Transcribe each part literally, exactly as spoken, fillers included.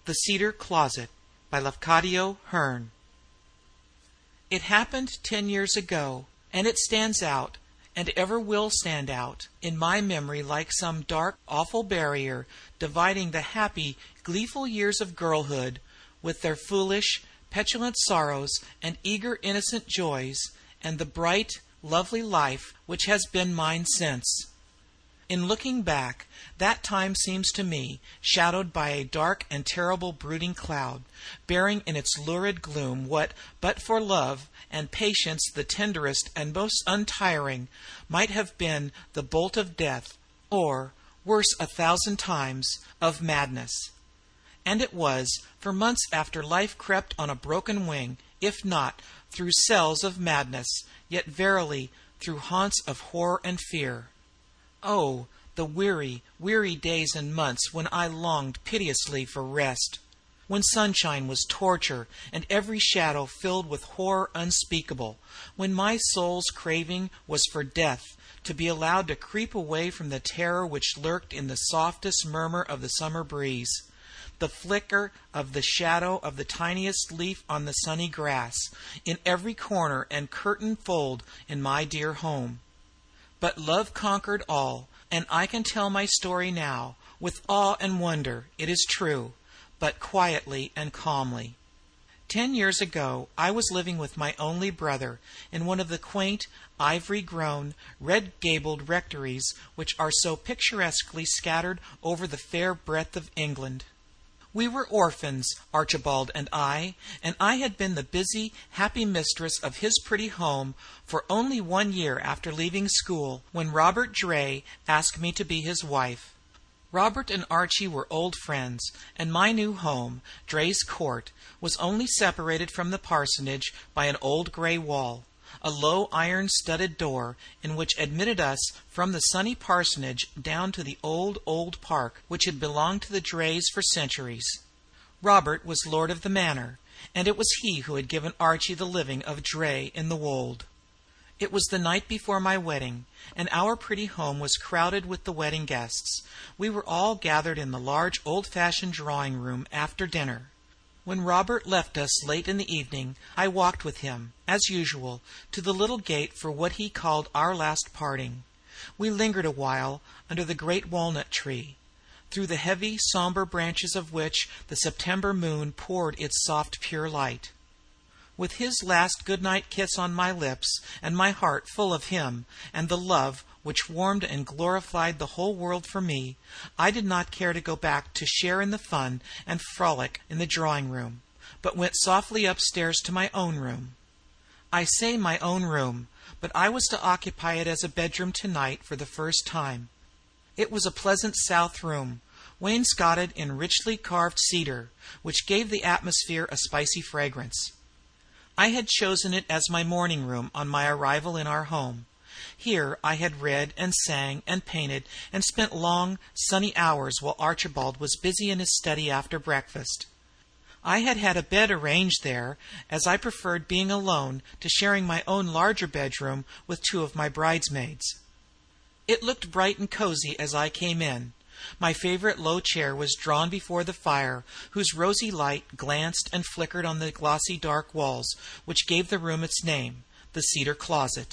The Cedar Closet by Lafcadio Hearn. It happened ten years ago, and it stands out, and ever will stand out, in my memory like some dark, awful barrier dividing the happy, gleeful years of girlhood, with their foolish, petulant sorrows and eager, innocent joys, and the bright, lovely life which has been mine since. In looking back, that time seems to me shadowed by a dark and terrible brooding cloud, bearing in its lurid gloom what, but for love and patience the tenderest and most untiring, might have been the bolt of death, or, worse a thousand times, of madness. And it was, for months after life crept on a broken wing, if not through cells of madness, yet verily through haunts of horror and fear. Oh, the weary, weary days and months when I longed piteously for rest, when sunshine was torture and every shadow filled with horror unspeakable, when my soul's craving was for death, to be allowed to creep away from the terror which lurked in the softest murmur of the summer breeze, the flicker of the shadow of the tiniest leaf on the sunny grass, in every corner and curtain fold in my dear home. But love conquered all, and I can tell my story now, with awe and wonder, it is true, but quietly and calmly. Ten years ago I was living with my only brother in one of the quaint, ivory-grown, red-gabled rectories which are so picturesquely scattered over the fair breadth of England. We were orphans, Archibald and I, and I had been the busy, happy mistress of his pretty home for only one year after leaving school, when Robert Dray asked me to be his wife. Robert and Archie were old friends, and my new home, Dray's Court, was only separated from the parsonage by an old gray wall, a low iron-studded door in which admitted us from the sunny parsonage down to the old, old park which had belonged to the Drays for centuries. Robert was lord of the manor, and it was he who had given Archie the living of Dray in the Wold. It was the night before my wedding, and our pretty home was crowded with the wedding guests. We were all gathered in the large old-fashioned drawing-room after dinner. When Robert left us late in the evening, I walked with him, as usual, to the little gate for what he called our last parting. We lingered a while under the great walnut tree, through the heavy, sombre branches of which the September moon poured its soft, pure light. With his last good-night kiss on my lips, and my heart full of him, and the love which warmed and glorified the whole world for me, I did not care to go back to share in the fun and frolic in the drawing-room, but went softly upstairs to my own room. I say my own room, but I was to occupy it as a bedroom tonight for the first time. It was a pleasant south room, wainscoted in richly carved cedar, which gave the atmosphere a spicy fragrance. I had chosen it as my morning room on my arrival in our home. Here I had read and sang and painted and spent long, sunny hours while Archibald was busy in his study after breakfast. I had had a bed arranged there, as I preferred being alone to sharing my own larger bedroom with two of my bridesmaids. It looked bright and cozy as I came in. My favorite low chair was drawn before the fire, whose rosy light glanced and flickered on the glossy dark walls, which gave the room its name, the Cedar Closet.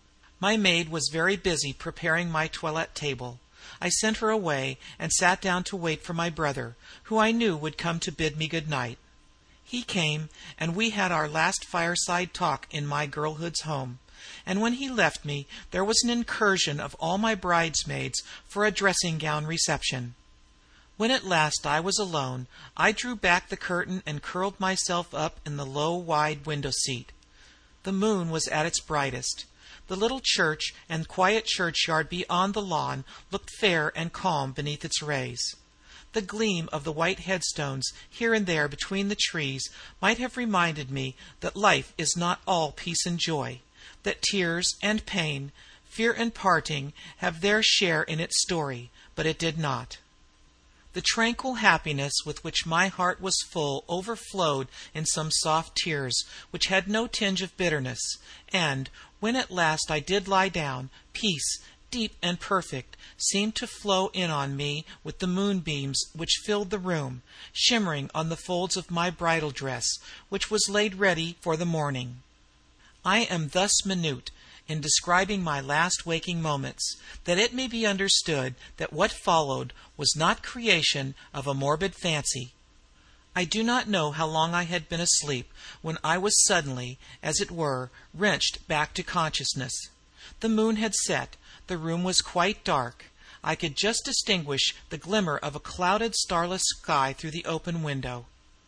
My maid was very busy preparing my toilette table. I sent her away and sat down to wait for my brother, who I knew would come to bid me good night. He came, and we had our last fireside talk in my girlhood's home, and when he left me there was an incursion of all my bridesmaids for a dressing-gown reception. When at last I was alone, I drew back the curtain and curled myself up in the low, wide window-seat. The moon was at its brightest. The little church and quiet churchyard beyond the lawn looked fair and calm beneath its rays. The gleam of the white headstones here and there between the trees might have reminded me that life is not all peace and joy, that tears and pain, fear and parting have their share in its story, but it did not. The tranquil happiness with which my heart was full overflowed in some soft tears, which had no tinge of bitterness, and, when at last I did lie down, peace, deep and perfect, seemed to flow in on me with the moonbeams which filled the room, shimmering on the folds of my bridal dress, which was laid ready for the morning. I am thus minute in describing my last waking moments, that it may be understood that what followed was not creation of a morbid fancy. I do not know how long I had been asleep when I was suddenly, as it were, wrenched back to consciousness. The moon had set, the room was quite dark. I could just distinguish the glimmer of a clouded, starless sky through the open window.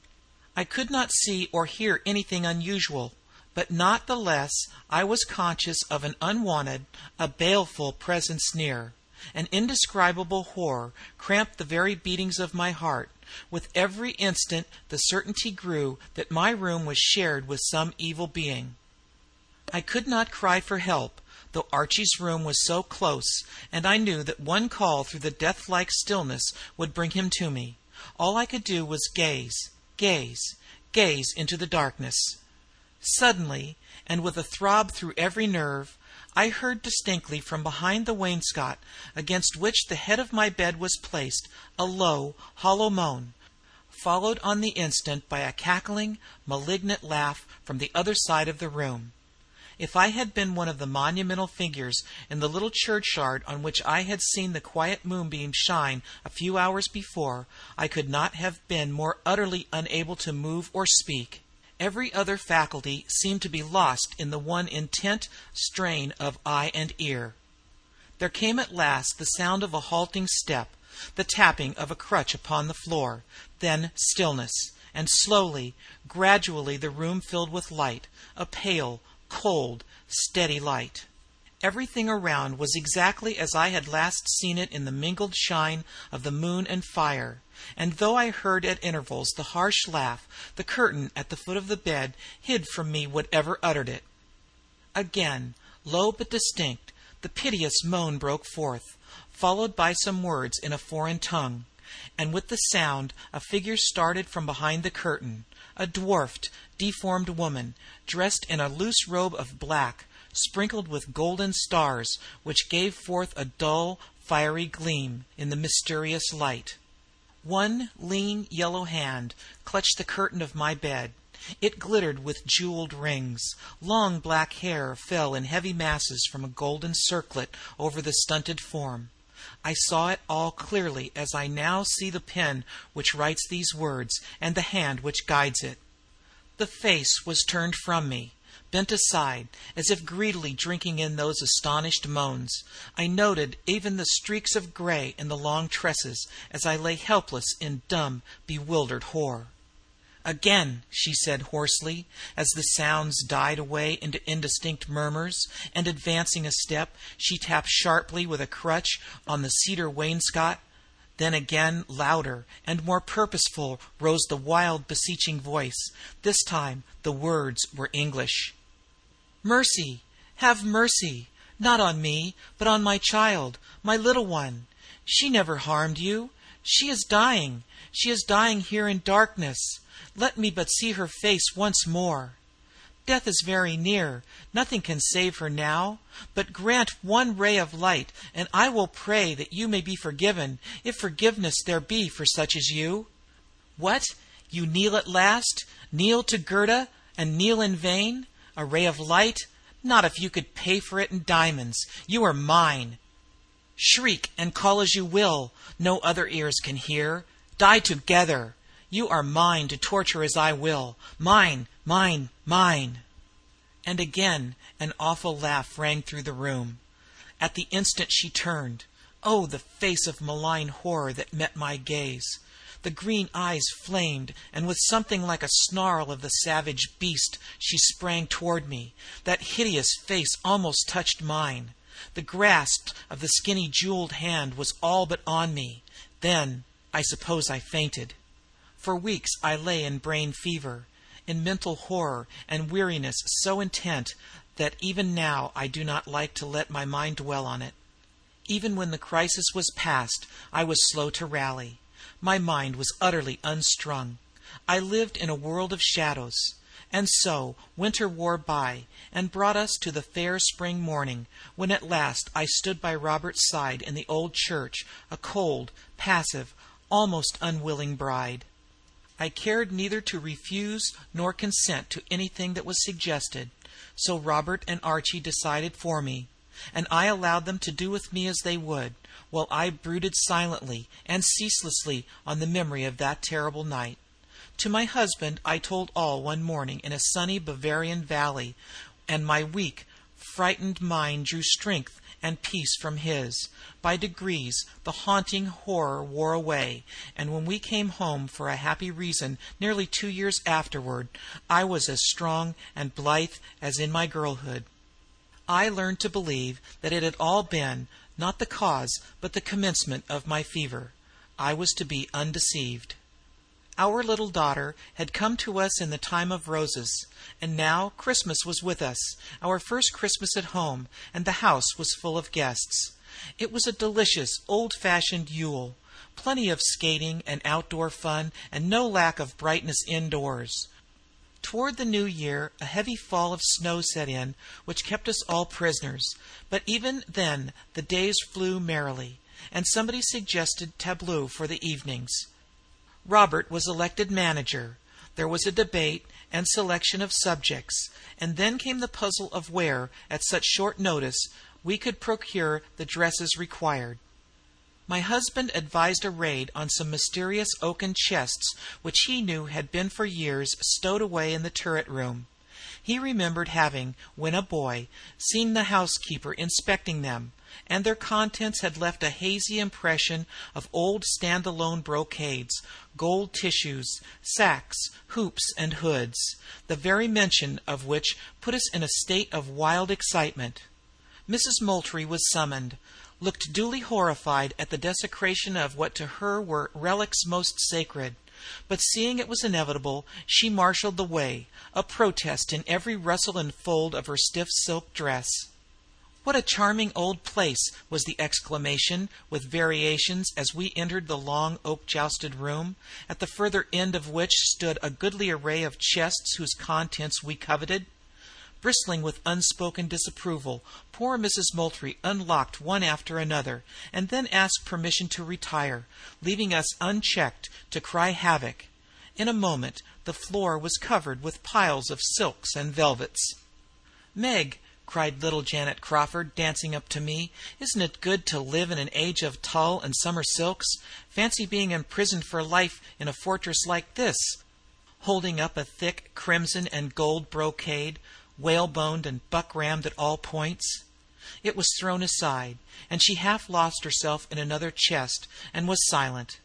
I could not see or hear anything unusual, but not the less I was conscious of an unwanted, a baleful presence near. An indescribable horror cramped the very beatings of my heart. With every instant the certainty grew that my room was shared with some evil being. I could not cry for help, though Archie's room was so close, and I knew that one call through the death-like stillness would bring him to me. All I could do was gaze, gaze, gaze into the darkness. Suddenly, and with a throb through every nerve, I heard distinctly from behind the wainscot against which the head of my bed was placed a low, hollow moan, followed on the instant by a cackling, malignant laugh from the other side of the room. If I had been one of the monumental figures in the little churchyard on which I had seen the quiet moonbeam shine a few hours before, I could not have been more utterly unable to move or speak. Every other faculty seemed to be lost in the one intent strain of eye and ear. There came at last the sound of a halting step, the tapping of a crutch upon the floor, then stillness, and slowly, gradually the room filled with light, a pale, cold, steady light. Everything around was exactly as I had last seen it in the mingled shine of the moon and fire, and though I heard at intervals the harsh laugh, the curtain at the foot of the bed hid from me whatever uttered it. Again, low but distinct, the piteous moan broke forth, followed by some words in a foreign tongue, and with the sound a figure started from behind the curtain, a dwarfed, deformed woman, dressed in a loose robe of black, sprinkled with golden stars, which gave forth a dull, fiery gleam in the mysterious light. One lean, yellow hand clutched the curtain of my bed. It glittered with jeweled rings. Long black hair fell in heavy masses from a golden circlet over the stunted form. I saw it all clearly as I now see the pen which writes these words, and the hand which guides it. The face was turned from me, bent aside, as if greedily drinking in those astonished moans. I noted even the streaks of gray in the long tresses as I lay helpless in dumb, bewildered horror. "Again," she said hoarsely, as the sounds died away into indistinct murmurs, and advancing a step, she tapped sharply with a crutch on the cedar wainscot. Then again, louder and more purposeful, rose the wild, beseeching voice. This time the words were English. "Mercy! Have mercy! Not on me, but on my child, my little one. She never harmed you. She is dying. She is dying here in darkness. Let me but see her face once more. Death is very near. Nothing can save her now. But grant one ray of light, and I will pray that you may be forgiven, if forgiveness there be for such as you." "What? You kneel at last? Kneel to Gerda, and kneel in vain? A ray of light? Not if you could pay for it in diamonds. You are mine. Shriek and call as you will. No other ears can hear. Die together. You are mine to torture as I will. Mine, mine, mine." And again an awful laugh rang through the room. At the instant she turned. Oh, the face of malign horror that met my gaze! The green eyes flamed, and with something like a snarl of the savage beast she sprang toward me. That hideous face almost touched mine. The grasp of the skinny jeweled hand was all but on me. Then I suppose I fainted. For weeks I lay in brain fever, in mental horror and weariness so intent that even now I do not like to let my mind dwell on it. Even when the crisis was past, I was slow to rally. My mind was utterly unstrung. I lived in a world of shadows. And so winter wore by, and brought us to the fair spring morning, when at last I stood by Robert's side in the old church, a cold, passive, almost unwilling bride. I cared neither to refuse nor consent to anything that was suggested, so Robert and Archie decided for me, and I allowed them to do with me as they would, while I brooded silently and ceaselessly on the memory of that terrible night. To my husband I told all one morning in a sunny Bavarian valley, and my weak, frightened mind drew strength and peace from his. By degrees the haunting horror wore away, and when we came home for a happy reason nearly two years afterward, I was as strong and blithe as in my girlhood. I learned to believe that it had all been, not the cause, but the commencement of my fever. I was to be undeceived. Our little daughter had come to us in the time of roses, and now Christmas was with us, our first Christmas at home, and the house was full of guests. It was a delicious, old-fashioned Yule, plenty of skating and outdoor fun, and no lack of brightness indoors. Toward the new year a heavy fall of snow set in, which kept us all prisoners, but even then the days flew merrily, and somebody suggested tableaux for the evenings. Robert was elected manager. There was a debate and selection of subjects, and then came the puzzle of where, at such short notice, we could procure the dresses required. My husband advised a raid on some mysterious oaken chests which he knew had been for years stowed away in the turret room. He remembered having, when a boy, seen the housekeeper inspecting them, and their contents had left a hazy impression of old stand-alone brocades, gold tissues, sacks, hoops, and hoods, the very mention of which put us in a state of wild excitement. Missus Moultrie was summoned, looked duly horrified at the desecration of what to her were relics most sacred, but seeing it was inevitable, she marshalled the way, a protest in every rustle and fold of her stiff silk dress. "What a charming old place!" was the exclamation, with variations, as we entered the long oak-jousted room, at the further end of which stood a goodly array of chests whose contents we coveted. Bristling with unspoken disapproval, poor Missus Moultrie unlocked one after another, and then asked permission to retire, leaving us unchecked to cry havoc. In a moment the floor was covered with piles of silks and velvets. "Meg," cried little Janet Crawford, dancing up to me, "isn't it good to live in an age of tulle and summer silks? Fancy being imprisoned for life in a fortress like this," holding up a thick crimson and gold brocade, whaleboned and buck-rammed at all points. It was thrown aside, and she half lost herself in another chest, and was silent.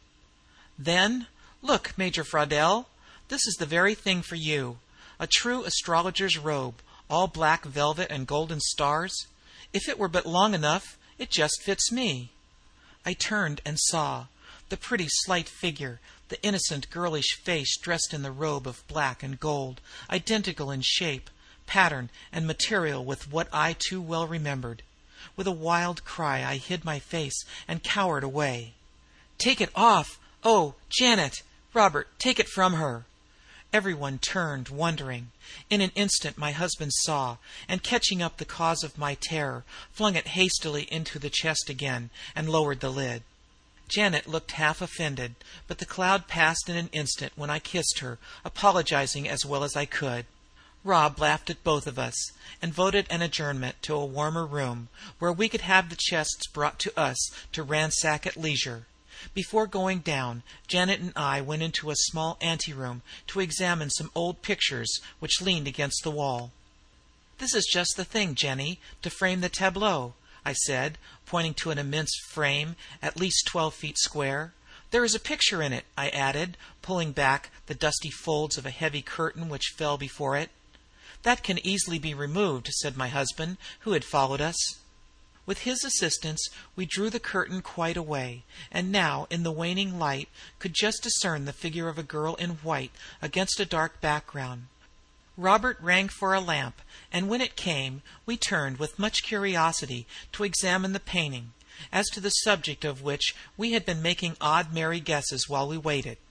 Then, "Look, Major Fraudel, this is the very thing for you. A true astrologer's robe, all black velvet and golden stars. If it were but long enough, it just fits me." I turned and saw the pretty slight figure, the innocent girlish face dressed in the robe of black and gold, identical in shape, pattern, and material with what I too well remembered. With a wild cry I hid my face and cowered away. "Take it off! Oh, Janet! Robert, take it from her!" Everyone turned, wondering. In an instant my husband saw, and catching up the cause of my terror, flung it hastily into the chest again, and lowered the lid. Janet looked half offended, but the cloud passed in an instant when I kissed her, apologizing as well as I could. Rob laughed at both of us, and voted an adjournment to a warmer room, where we could have the chests brought to us to ransack at leisure. Before going down, Janet and I went into a small anteroom to examine some old pictures which leaned against the wall. "This is just the thing, Jenny, to frame the tableau," I said, pointing to an immense frame at least twelve feet square. "There is a picture in it," I added, pulling back the dusty folds of a heavy curtain which fell before it. "That can easily be removed," said my husband, who had followed us. With his assistance we drew the curtain quite away, and now in the waning light could just discern the figure of a girl in white against a dark background. Robert rang for a lamp, and when it came we turned with much curiosity to examine the painting, as to the subject of which we had been making odd merry guesses while we waited.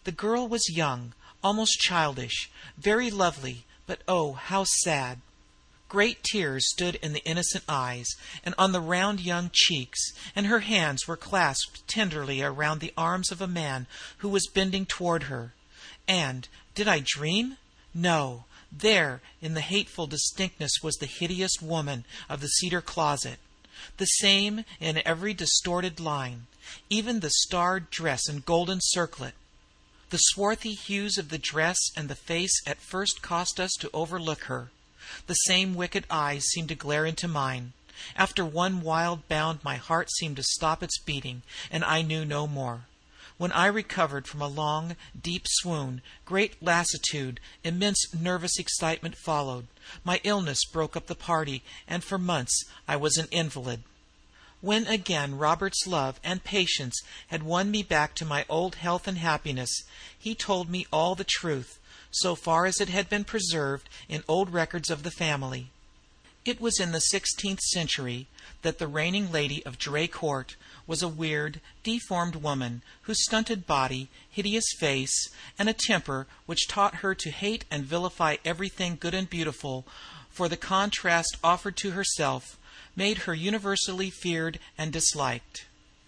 The girl was young, almost childish, very lovely, but oh, how sad! Great tears stood in the innocent eyes and on the round young cheeks, and her hands were clasped tenderly around the arms of a man who was bending toward her. And did I dream? No, there in the hateful distinctness was the hideous woman of the cedar closet, the same in every distorted line, even the starred dress and golden circlet. The swarthy hues of the dress and the face at first caused us to overlook her. The same wicked eyes seemed to glare into mine. After one wild bound my heart seemed to stop its beating, and I knew no more. When I recovered from a long, deep swoon, great lassitude, immense nervous excitement followed. My illness broke up the party, and for months I was an invalid. When again Robert's love and patience had won me back to my old health and happiness, he told me all the truth, so far as it had been preserved in old records of the family. It was in the sixteenth century that the reigning lady of Dray Court was a weird, deformed woman, whose stunted body, hideous face, and a temper which taught her to hate and vilify everything good and beautiful, for the contrast offered to herself, made her universally feared and disliked.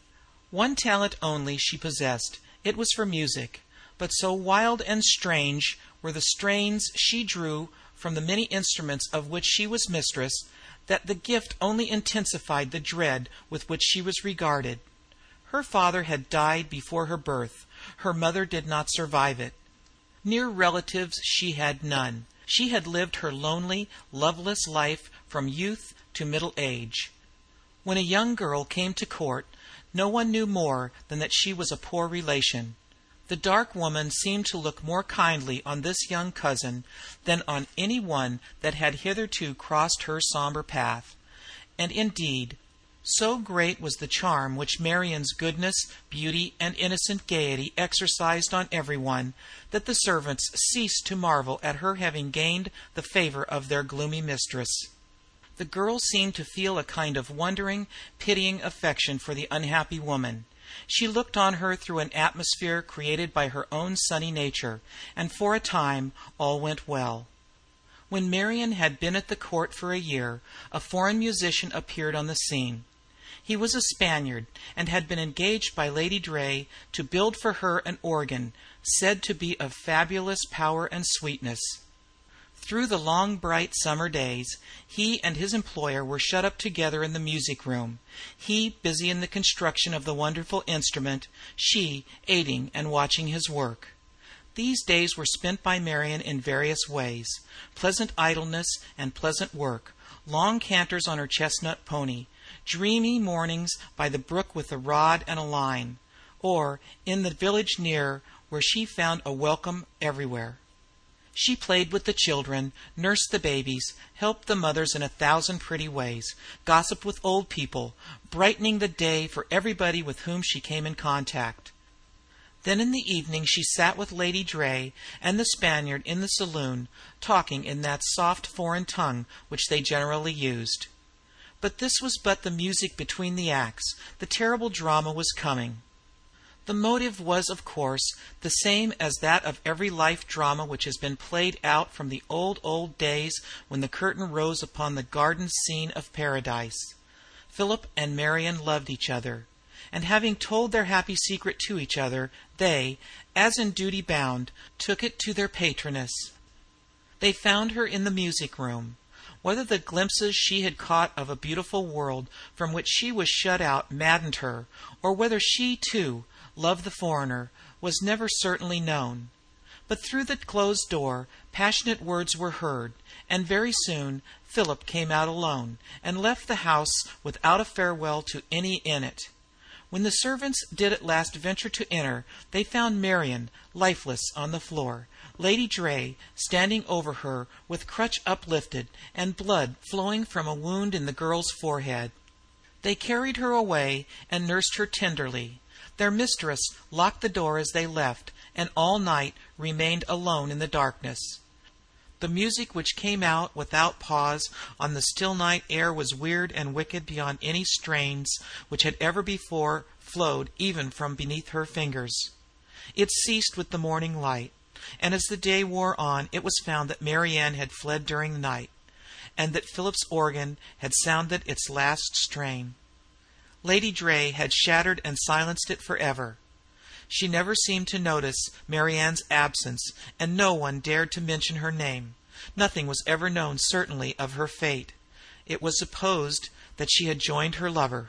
One talent only she possessed. It was for music, but so wild and strange were the strains she drew from the many instruments of which she was mistress, that the gift only intensified the dread with which she was regarded. Her father had died before her birth. Her mother did not survive it. Near relatives she had none. She had lived her lonely, loveless life from youth to middle age. When a young girl came to court, no one knew more than that she was a poor relation. The dark woman seemed to look more kindly on this young cousin than on any one that had hitherto crossed her sombre path. And indeed, so great was the charm which Marian's goodness, beauty, and innocent gaiety exercised on everyone, that the servants ceased to marvel at her having gained the favor of their gloomy mistress. The girl seemed to feel a kind of wondering, pitying affection for the unhappy woman. She looked on her through an atmosphere created by her own sunny nature, and for a time all went well. When Marian had been at the court for a year, a foreign musician appeared on the scene. He was a Spaniard, and had been engaged by Lady Dray to build for her an organ, said to be of fabulous power and sweetness. Through the long bright summer days, he and his employer were shut up together in the music room, he busy in the construction of the wonderful instrument, she aiding and watching his work. These days were spent by Marian in various ways: pleasant idleness and pleasant work, long canters on her chestnut pony, dreamy mornings by the brook with a rod and a line, or in the village near, where she found a welcome everywhere. She played with the children, nursed the babies, helped the mothers in a thousand pretty ways, gossiped with old people, brightening the day for everybody with whom she came in contact. Then in the evening she sat with Lady Dray and the Spaniard in the saloon, talking in that soft foreign tongue which they generally used. But this was but the music between the acts. The terrible drama was coming. The motive was, of course, the same as that of every life drama which has been played out from the old, old days when the curtain rose upon the garden scene of paradise. Philip and Marian loved each other, and having told their happy secret to each other, they, as in duty bound, took it to their patroness. They found her in the music room. Whether the glimpses she had caught of a beautiful world from which she was shut out maddened her, or whether she, too, loved the foreigner, was never certainly known. But through the closed door passionate words were heard, and very soon Philip came out alone, and left the house without a farewell to any in it. When the servants did at last venture to enter, they found Marian lifeless on the floor, Lady Dray standing over her with crutch uplifted, and blood flowing from a wound in the girl's forehead. They carried her away and nursed her tenderly. Their mistress locked the door as they left, and all night remained alone in the darkness. The music which came out without pause on the still night air was weird and wicked beyond any strains which had ever before flowed even from beneath her fingers. It ceased with the morning light, and as the day wore on it was found that Marianne had fled during the night, and that Philip's organ had sounded its last strain. Lady Drey had shattered and silenced it forever. She never seemed to notice Marianne's absence, and no one dared to mention her name. Nothing was ever known certainly of her fate. It was supposed that she had joined her lover.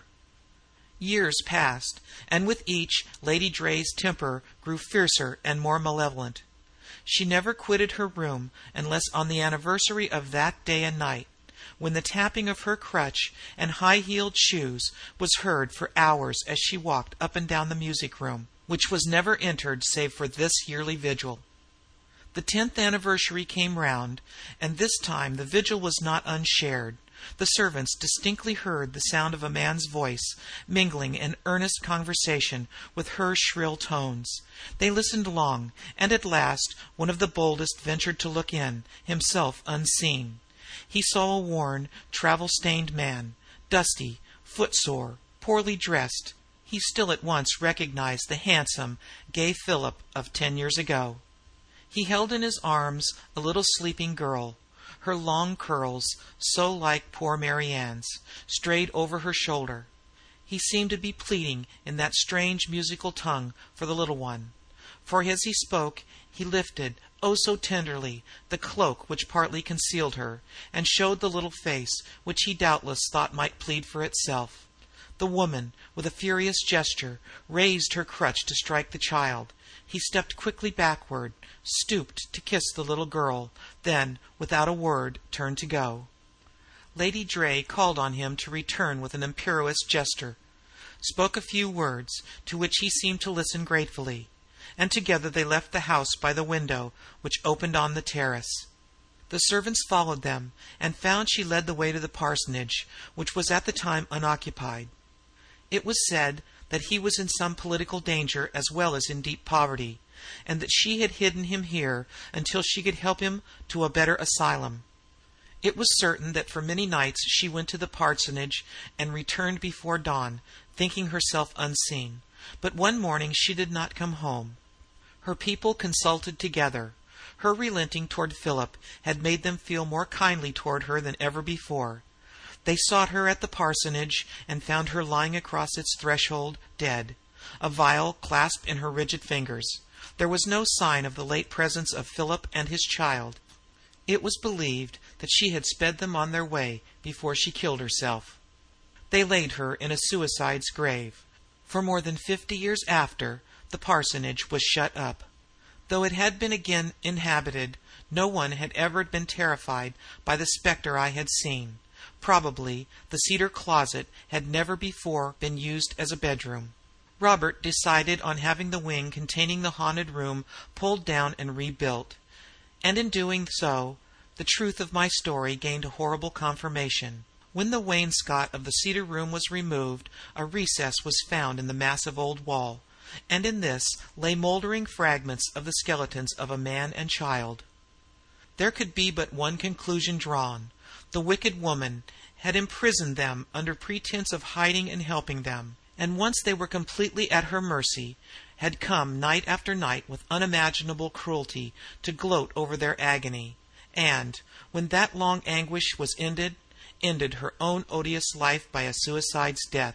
Years passed, and with each Lady Drey's temper grew fiercer and more malevolent. She never quitted her room unless on the anniversary of that day and night, when the tapping of her crutch and high-heeled shoes was heard for hours as she walked up and down the music-room, which was never entered save for this yearly vigil. The tenth anniversary came round, and this time the vigil was not unshared. The servants distinctly heard the sound of a man's voice, mingling in earnest conversation with her shrill tones. They listened long, and at last one of the boldest ventured to look in, himself unseen. He saw a worn, travel-stained man, dusty, footsore, poorly dressed. He still at once recognized the handsome, gay Philip of ten years ago. He held in his arms a little sleeping girl. Her long curls, so like poor Marianne's, strayed over her shoulder. He seemed to be pleading in that strange musical tongue for the little one, for as he spoke he lifted, oh so tenderly, the cloak which partly concealed her, and showed the little face, which he doubtless thought might plead for itself. The woman, with a furious gesture, raised her crutch to strike the child. He stepped quickly backward, stooped to kiss the little girl, then, without a word, turned to go. Lady Drey called on him to return with an imperious gesture, spoke a few words, to which he seemed to listen gratefully, and together they left the house by the window which opened on the terrace. The servants followed them, and found she led the way to the parsonage, which was at the time unoccupied. It was said that he was in some political danger as well as in deep poverty, and that she had hidden him here until she could help him to a better asylum. It was certain that for many nights she went to the parsonage and returned before dawn, thinking herself unseen. But one morning she did not come home. Her people consulted together. Her relenting toward Philip had made them feel more kindly toward her than ever before. They sought her at the parsonage, and found her lying across its threshold, dead, a vial clasped in her rigid fingers. There was no sign of the late presence of Philip and his child. It was believed that she had sped them on their way before she killed herself. They laid her in a suicide's grave. For more than fifty years after, the parsonage was shut up. Though it had been again inhabited, no one had ever been terrified by the spectre I had seen. Probably the cedar closet had never before been used as a bedroom. Robert decided on having the wing containing the haunted room pulled down and rebuilt, and in doing so the truth of my story gained a horrible confirmation. When the wainscot of the cedar room was removed, a recess was found in the massive old wall, and in this lay mouldering fragments of the skeletons of a man and child. There could be but one conclusion drawn. The wicked woman had imprisoned them under pretense of hiding and helping them, and once they were completely at her mercy, had come night after night with unimaginable cruelty to gloat over their agony, and, when that long anguish was ended, ended her own odious life by a suicide's death.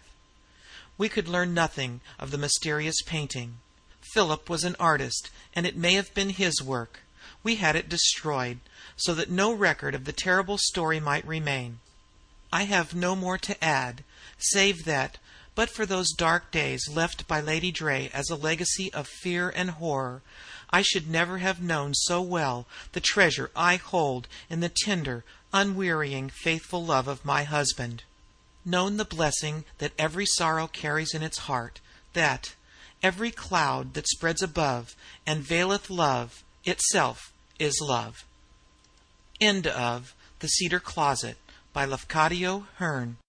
We could learn nothing of the mysterious painting. Philip was an artist, and it may have been his work. We had it destroyed, so that no record of the terrible story might remain. I have no more to add, save that, but for those dark days left by Lady Drey as a legacy of fear and horror, I should never have known so well the treasure I hold in the tender, unwearying, faithful love of my husband, known the blessing that every sorrow carries in its heart, that every cloud that spreads above and veileth love itself is love. End of The Cedar Closet by Lafcadio Hearn.